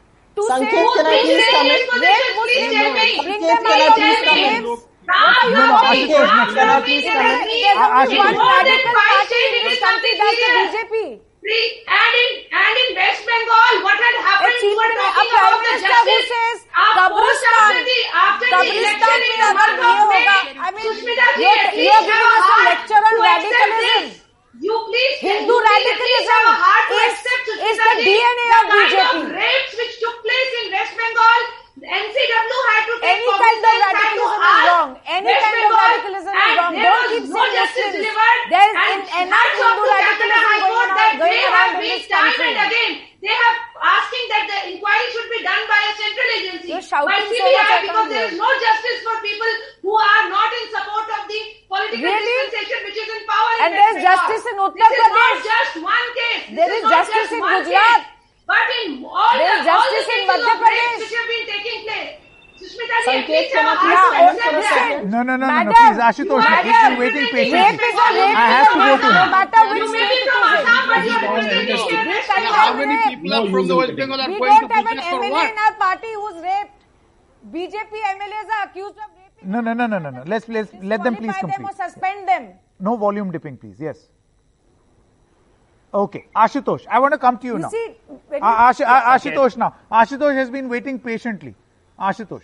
you Sanket, say can I please come in? rape Please tell me. Bring Sanket, them can I out please of come in? rapes. Now you No, no, are Ashish saying is next. after Can I we please did come in? agree, There's only Ashish one is- more than radical five party states, in it this is country, something that's the serious. B J P. Please, and in and in West Bengal, what had happened? A chief You were minister- talking a prime about the minister who justice. says, Of course, Kabristan, after the after the Kabristan election in mein the agar month ye of May, hoga- I mean, Sushmita ji, you're- at you're least giving have a us a heart lecture on to accept radicalism. this. You please, Hindu you please at least have a heart to radicalism accept is, Sushmita is the ji, D N A the of kind B J P. of rapes which took place in West Bengal. N C W had to take Any kind of cognizance, had to radicalism is ask wrong. Any West kind of Bengal, radicalism is and wrong. there Don't was keep no saying justice Muslims. delivered. There is And in, enough hats off Hindu to Calcutta radicalism High going, Court around, that going they around have in been this time country. and again. They have asking that the inquiry should be done by a central agency, You're shouting by so C B I, much, I because can't there hear. is no justice for people who are not in support of the political Really? dispensation which is in power in And West there's Bengal. justice in Uttar This is not Pradesh. just one case. There This is not justice just in one Gujarat. case, but in all There the, is all the justice in cases Madhya of rapes Pradesh. which have been taking place. Sushmita ji, at Sanket, least can have a I please heart to come in accept for a that. second? No, no, no, no, no, Madam, please, Ashutosh, you are he's been here waiting representing patiently. Rape is a rape. I have to go to No him. matter which You may state be it from is in. Assam, but you are This is representing all here. We West can't Bengal. How have many rape. people No are from use the in West politics. Bengal are We going to don't have an protest for M L A what? in our party who's raped. B J P M L As are accused of raping. No, no, no, no, no, no. Let's, let's let them please Disqualify them or complete. suspend them. No volume dipping, please. Yes. Okay, Ashutosh, I want to come to you, You now. see, when Uh, you- Ash- uh, Ashutosh now. Ashutosh has been waiting patiently. Ashutosh,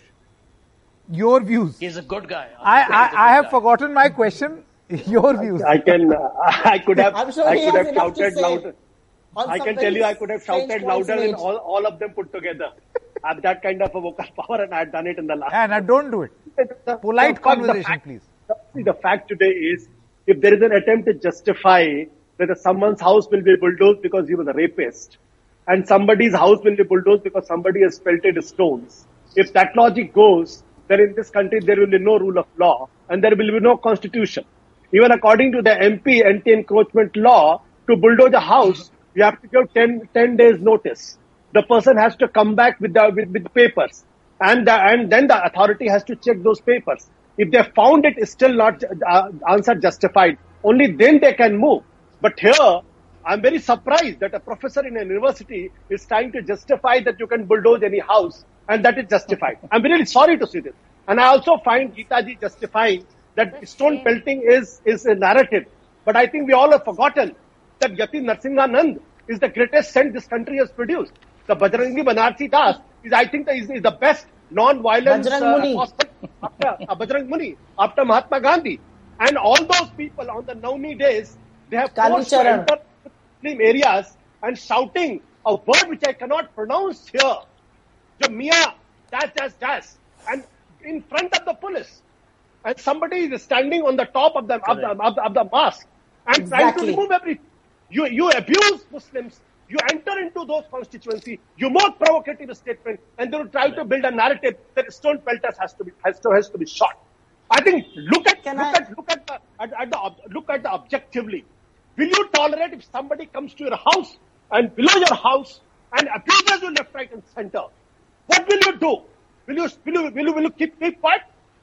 your views. He's a good guy. I, He's a I, good I have guy. forgotten my question. Your views. I can. Uh, I could have. I'm sure I he could has have enough to shouted say louder. on I some can very tell you, I could have strange shouted points louder in made. all, all of them put together. I have that kind of a vocal power, and I had done it in the last. And I don't do it. The- Polite the- conversation, the fact, please. See, the fact today is, if there is an attempt to justify whether someone's house will be bulldozed because he was a rapist, and somebody's house will be bulldozed because somebody has pelted stones, if that logic goes, then in this country there will be no rule of law, and there will be no constitution. Even according to the M P anti-encroachment law, to bulldoze a house, you have to give ten, ten days notice. The person has to come back with the with, with papers, and the, and then the authority has to check those papers. If they found it is still not uh, answer justified, only then they can move. But here, I'm very surprised that a professor in a university is trying to justify that you can bulldoze any house, and that is justified. I'm really sorry to see this. And I also find Geetaji justifying that stone pelting is, is a narrative. But I think we all have forgotten that Yati Narsinganand is the greatest saint this country has produced. The Bajrangi Banarsi Das is, I think, is, is the best non-violence Bajrang uh, Muni. apostle after uh, Bajrang Muni, after Mahatma Gandhi. And all those people on the Navami days, they have Kali forced to Charan. enter Muslim areas and shouting a word which I cannot pronounce here. The Mia, dash, dash, dash. And in front of the police. And somebody is standing on the top of the, of the, of the, of the mosque and trying Exactly. to remove everything. You, you abuse Muslims. You enter into those constituency. You make provocative statement, and then you try to build a narrative that stone pelters has to be has to has to be shot. I think look at Can look I- at look at the at, at the ob- look at the objectively. Will you tolerate if somebody comes to your house and below your house and abuses you left, right, and center? What will you do? Will you will you will you, will you keep keep quiet?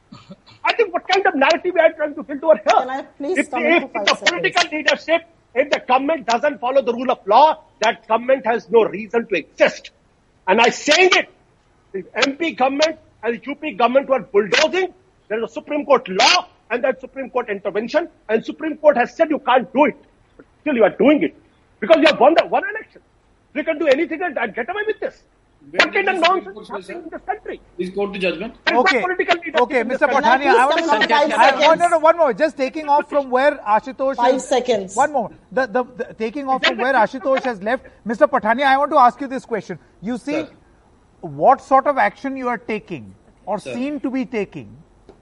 I think what kind of narrative we are trying to build over here? Can I please if, come if in for five the seconds? political leadership, if the government doesn't follow the rule of law, that government has no reason to exist. And I'm saying it. The M P government and the U P government were bulldozing. There is a Supreme Court law and that Supreme Court intervention, and Supreme Court has said you can't do it. But still you are doing it. Because you have won the one election. You can do anything and, and get away with this. What kind of nonsense is happening in this country? Please go to judgment. There is Okay, no political leadership okay, in this Mister country. Can I Patania, I want to please come. come in five I, no, no, seconds? no, one more. Just taking off from where Ashutosh. Five has- seconds. One moment. The, the, the taking off from where Ashutosh has left, Mister Patania, I want to ask you this question. You see, Sir. what sort of action you are taking or Sir. seem to be taking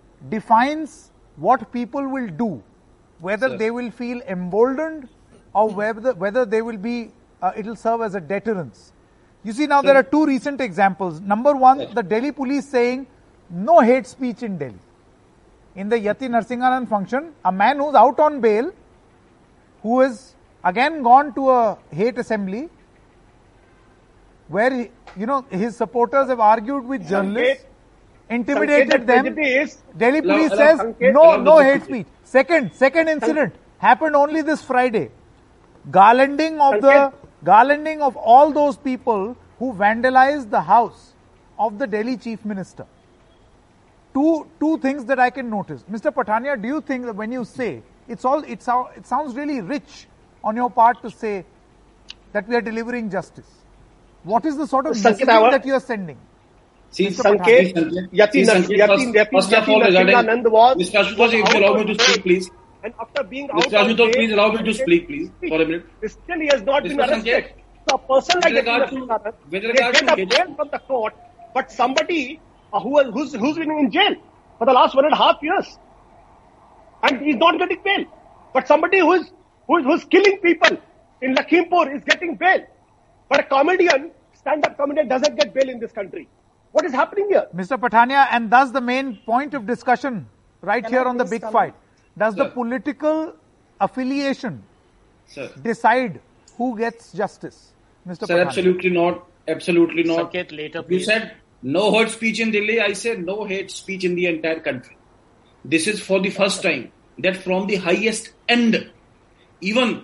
defines what people will do, whether Sir. they will feel emboldened or whether whether they will be. Uh, it will serve as a deterrence. You see, now there are two recent examples. Number one, Sir. the Delhi police saying no hate speech in Delhi. In the Yati Narsinganand function, a man who's out on bail, who has again gone to a hate assembly, where he, you know his supporters have argued with journalists, intimidated Sanket, them. the tragedy is- Delhi Allow- police allow says Sanket, no, allow no the hate speech. speech. Second, second incident happened only this Friday. Garlanding of the Sanket. garlanding of all those people who vandalized the house of the Delhi Chief Minister. Two, two things that I can notice. Mister Pathania, do you think that when you say, it's all, it's all, it sounds really rich on your part to say that we are delivering justice. What is the sort of Sanket, messaging that you are sending? See, Sanket, Yati Nand was... Mister Ashutosh, if you allow me to speak, please. And after being out Mister Ashutosh, please allow me to speak, please, for a minute. Still, he has not been arrested. So a person like Yati Nand, they get a bail from the court, but somebody uh, who has, who's, who's been in jail for the last one and a half years. And he's not getting bail. But somebody who is, who is, who's killing people in Lakhimpur is getting bail. But a comedian, stand-up comedian, doesn't get bail in this country. What is happening here? Mister Pathania, and thus the main point of discussion right Can here I on the please big come fight. Does Sir. the political affiliation Sir. decide who gets justice? Mister Sir, Pathania. absolutely not. Absolutely not. Sanket, later, You please. said no hate speech in Delhi. I said no hate speech in the entire country. This is for the first time that from the highest end, even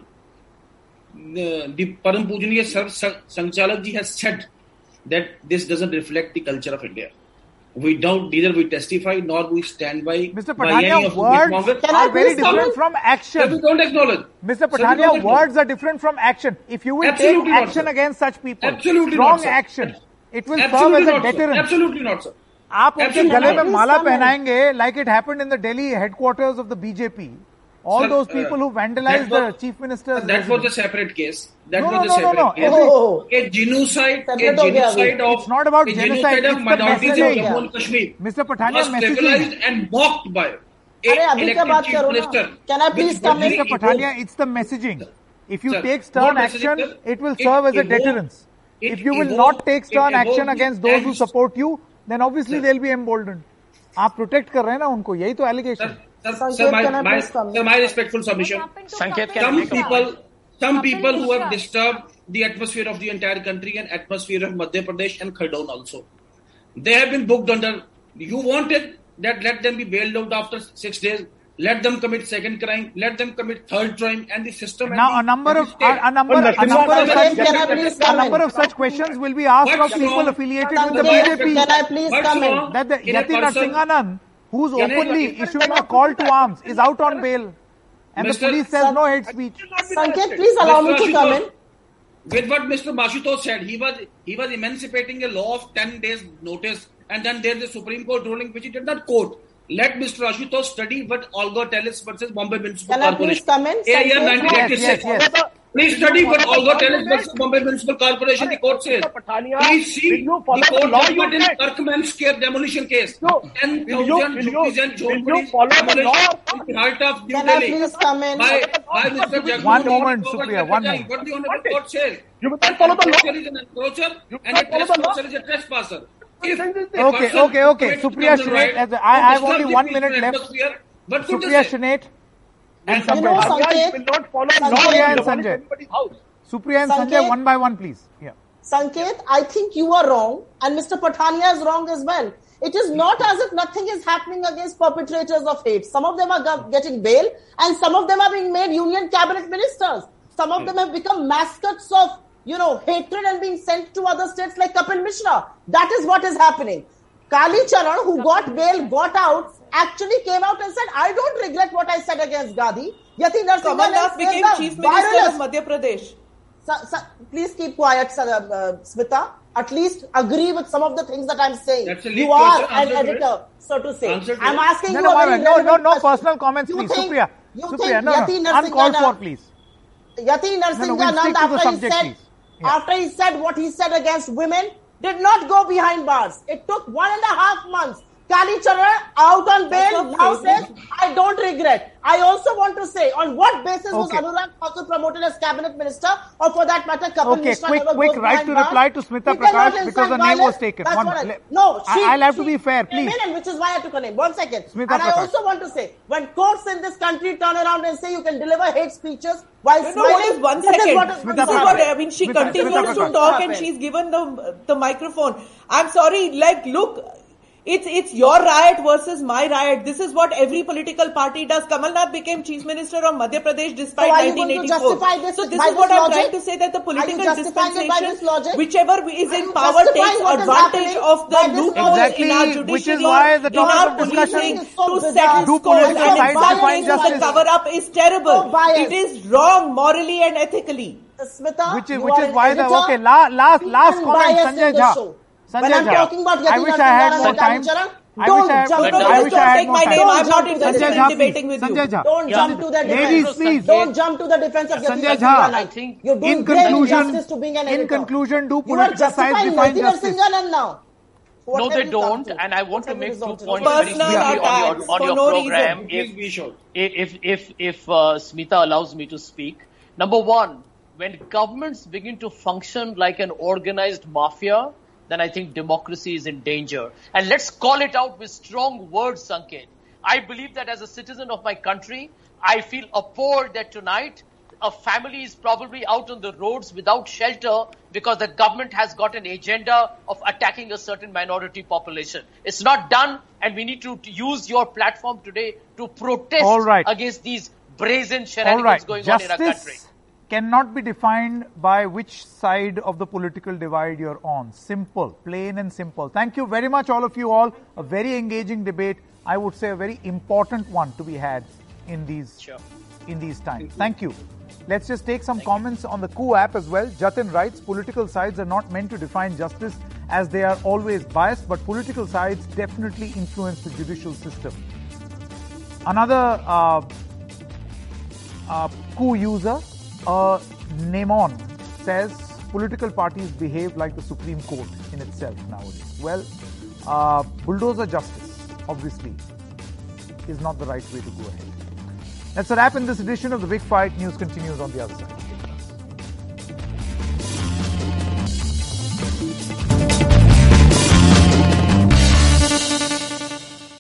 the, the Param Pujaniya Sar Sanchalak ji has said that this doesn't reflect the culture of India. We don't, neither we testify nor we stand by. Mister by any Pathania, of the words Congress. Can I are very please come different in? from Sir, we action. don't acknowledge. Mister Sir, we Pathania, don't acknowledge. words are different from action. If you will Absolutely take not, action sir. against such people, Absolutely strong not, sir. action, it will serve Absolutely as a not, sir. deterrent. Absolutely not, sir. आप उनके Absolutely गले में not. Mala Please come in. पहनाएंगे like it happened in the Delhi headquarters of the B J P. All Sir, those uh, people who vandalized that was- the chief minister's That was a residence. separate case. That No, was no, a no, no, separate no. case. Every- Oh. A genocide, a Separate ho gaya genocide abhi. of It's not about a genocide, genocide it's of the minorities in messaging. Jammu and Kashmir Mister Pathania, was messaging. trivialized and mocked by a अरे अभी क्या elected बात chief करो ना? minister. Can I please which come in? really Mister evoked- Pathania, it's the messaging. If you Sir, take stern not messaging, action, sir. it will It serve as a evoked- deterrence. it If you will evoked- not take it stern evoked action the against those who angst- support you, then obviously Sir. they'll be emboldened. आप protect कर रहे हैं ना उनको, यही तो allegation. Sir, sir, Sanket, sir, my, can I my, please come in? sir, my respectful submission. Sanket, can I Some make a people, point? some Kapil people who have Mishra. disturbed the atmosphere of the entire country and atmosphere of Madhya Pradesh and Khardoon also. They have been booked under. You wanted that let them be bailed out after six days. Let them commit second crime. Let them commit third crime, and the system. and Now the- a number and the of state- a, a number Well, a Lakshmi number of Narayan, such can I please a come number in? of such questions will be asked What's of people wrong? affiliated with Sanket, the B J P. can I please What's come in? wrong? That the In a Yati person- Narasimhanan, who's Can I- openly issuing a call to arms, is out on bail, and the Mister police says no hate speech. Sanket, please allow me to come in. With what Mister Mashutosh said, he was he was emancipating a law of ten days notice, and then there's a Supreme Court ruling which he did not quote. Let Mister Ashutosh study what Olga Tellis versus Bombay Municipal Can I please Corporation. come in? A year Sanket? nineteen eighty-six. Yes, yes, yes. Please study what Olga Tellis versus Bombay Municipal Corporation, the court says. Mister Pathania, Please will see you the follow the court law you judgment in said? Turkmen Square demolition case. No. ten Will you- thousand will you- rupees and will you Jodhpuri follow the demolition law? in the heart of New Can I Delhi. please come in? By, by Mister Jagmohan One Reddy moment, Forward Supriya, at the one time. moment. What the Honorable Court says. You will not follow the law. Encroacher is an encroacher You and a will not follow the law. trespasser is a trespasser. If Okay, a Okay, person okay, okay. commits Supriya criminal Shret, right as a- to I- I have disturb only the one peaceful minute left. atmosphere, what could Supriya they say? Shnet and And You know, Sanjay. Pathania, Sanket, you will not follow Sanket, law. Supriya You and will demolish Sanjay. anybody's house. Supriya and Sanjay, Sanket. one by one, please. Yeah. Sanket, I think you are wrong, and Mister Pathania is wrong as well. It is not as if nothing is happening against perpetrators of hate. Some of them are go- getting bail, and some of them are being made union cabinet ministers. Some of them have become mascots of, you know, hatred and being sent to other states like Kapil Mishra. That is what is happening. Kali Charan, who got bail, got out, actually came out and said, I don't regret what I said against Gandhi. Yati Kamal Narasimhan Das became is Chief the Minister viralist. of Madhya Pradesh. Sa- sa- please keep quiet, uh, uh, Smita. At least agree with some of the things that I'm saying. That's a lead You are question. an Answer to it. editor, so to say. Answer to I'm it. asking No, you no, a wait, very wait. no, no, relevant no question. personal comments, You please. think- Supriya, you Supriya, think no, Yati no, uncalled for, Narasimhan- please. Yati No, no, we'll Narasimhan stick to the after he subject, said, please. Yeah. after he said what he said against women, did not go behind bars. It took one and a half months. Kali Charan out on bail That's now not says, I don't regret. I also want to say, on what basis was Okay. Anurag Thakur promoted as cabinet minister, or for that matter, Kapil Okay, Mishra quick, never quick goes right behind to bars? reply to Smita He cannot Prakash because incite the name was violence. taken. That's One- what I- le- no, I- she, I'll have to she be fair, came please. in, which is why I took her name. One second. Smita and I Prakash. also want to say, when courts in this country turn around and say you can deliver hate speeches while No, no, what smiling, is one this is second? what is Smita going This to is Prakash. what happen. I mean. She Smita- continues Smita to Prakash. talk, and Happen. she's given the the microphone. I'm sorry. Like, look, It's it's your riot versus my riot. This is what every political party does. Kamal Nath became chief minister of Madhya Pradesh despite So are you nineteen going to eighty-four. justify this So this by is what this I'm logic? trying to say, that the Are you political justifying it by this dispensation, logic? whichever is Are in you power, justifying takes what is advantage happening of the by this loopholes logic? in our Exactly, which is judiciary, why the in topic our of discussion policing is so to bizarre. settle Do scores, political and in sides some define cases the justice? cover-up is terrible. So biased. It is wrong morally and ethically. Smita, Which is you which are is an why the editor. okay la, last Be last comment unbiased Sanjay in the Jha. show. Sanjay When I'm Jha. talking about I Yati wish I had Narasimhan more and time. Kalyancharan, I don't wish I had jump more to No, time. no, I just wish don't I had take more my time. name. I'm Don't not jump to the interested Sanjay in Jha, debating please. with you. Sanjay Jha. Don't Yeah. jump to the defense. Ladies, please. Don't jump to the defense of Yati Sanjay Narasimhan. Jha. I think- You're doing In great conclusion, injustice to being an editor. in conclusion, do you are political sides justifying define Yati justice? Narasimhan now. What No, have they you come don't. to? And I want What to have you make two resorted to? points very Personal quickly on attacks your, on for your no program. reason. If, Please be short. if, if, if uh, Smita allows me to speak. Number one, when governments begin to function like an organized mafia, then I think democracy is in danger. And let's call it out with strong words, Sanket. I believe that as a citizen of my country, I feel appalled that tonight a family is probably out on the roads without shelter because the government has got an agenda of attacking a certain minority population. It's not done, and we need to, to use your platform today to protest All right. against these brazen All shenanigans right. going on in our country. Justice cannot be defined by which side of the political divide you're on. Simple, plain and simple. Thank you very much, all of you all. A very engaging debate. I would say a very important one to be had in these Sure. in these times. Thank you. Let's just take some comments on the Coup app as well. Jatin writes, political sides are not meant to define justice as they are always biased, but political sides definitely influence the judicial system. Another uh, uh, Coup user, uh, Nemon, says political parties behave like the Supreme Court in itself nowadays. Well, uh, bulldozer justice, obviously, is not the right way to go ahead. That's a wrap in this edition of The Big Fight. News continues on the other side.